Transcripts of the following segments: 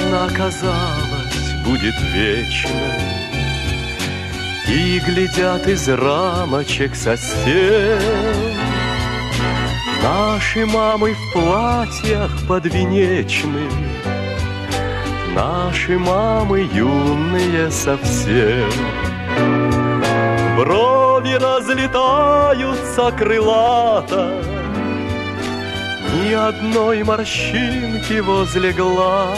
весна, казалось, будет вечной, и глядят из рамочек со стен наши мамы в платьях подвенечных, наши мамы юные совсем. Брови разлетаются крылато, ни одной морщинки возле глаз.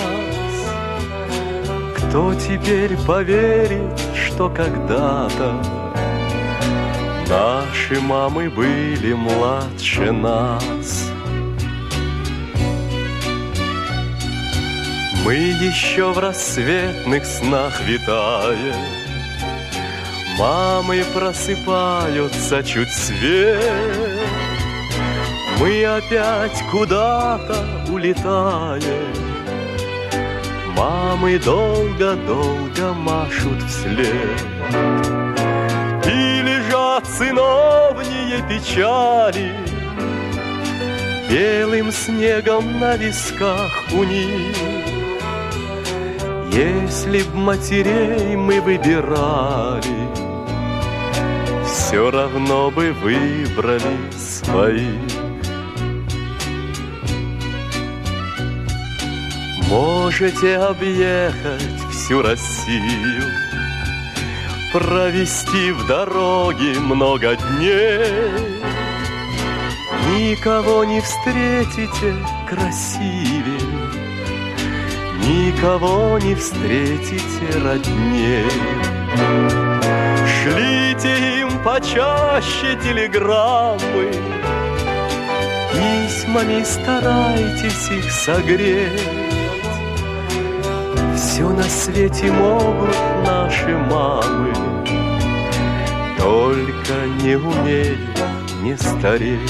Кто теперь поверит, что когда-то наши мамы были младше нас? Мы еще в рассветных снах витаем, мамы просыпаются чуть свет, мы опять куда-то улетаем, мамы долго-долго машут вслед. И лежат сыновние печали белым снегом на висках у них. Если б матерей мы выбирали, все равно бы выбрали своих. Можете объехать всю Россию, провести в дороге много дней, никого не встретите красивее, никого не встретите родней. Шлите им почаще телеграммы, письмами старайтесь их согреть. Все на свете могут наши мамы, только не умеют не стареть.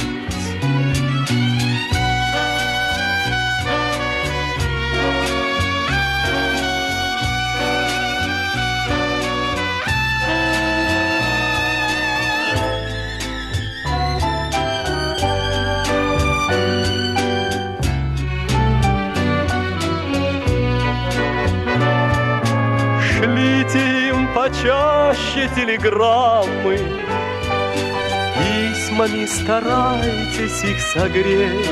Шлите им почаще телеграммы, письмами старайтесь их согреть.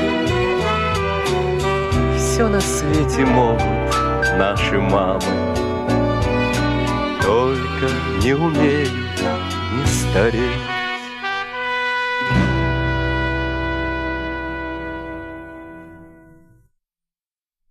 Все на свете могут наши мамы, только не умеют не стареть.